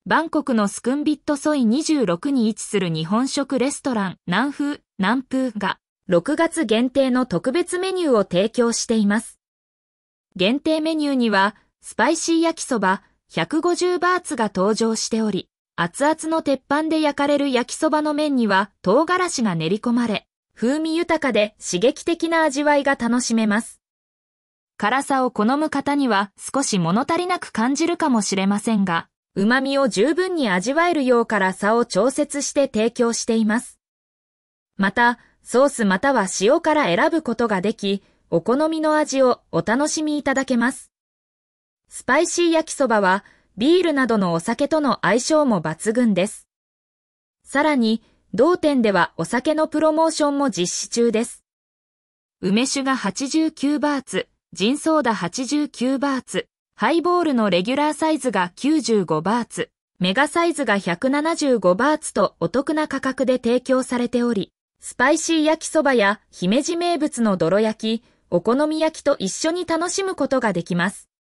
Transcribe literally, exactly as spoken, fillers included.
バンコクのスクンビットソイにじゅうろくに位置する日本食レストラン南風、南風がろくがつ限定の特別メニューを提供しています。限定メニューにはスパイシー焼きそばひゃくごじゅうバーツが登場しており、熱々の鉄板で焼かれる焼きそばの麺には唐辛子が練り込まれ、風味豊かで刺激的な味わいが楽しめます。辛さを好む方には少し物足りなく感じるかもしれませんが、旨味を十分に味わえるよう辛さを調節して提供しています。また、ソースまたは塩から選ぶことができ、お好みの味をお楽しみいただけます。スパイシー焼きそばは、ビールなどのお酒との相性も抜群です。さらに、同店ではお酒のプロモーションも実施中です。梅酒がはちじゅうきゅうバーツ、ジンソーダはちじゅうきゅうバーツ、ハイボールのレギュラーサイズがきゅうじゅうごバーツ、メガサイズがひゃくななじゅうごバーツとお得な価格で提供されており、スパイシー焼きそばや姫路名物のどろ焼き、お好み焼きと一緒に楽しむことができます。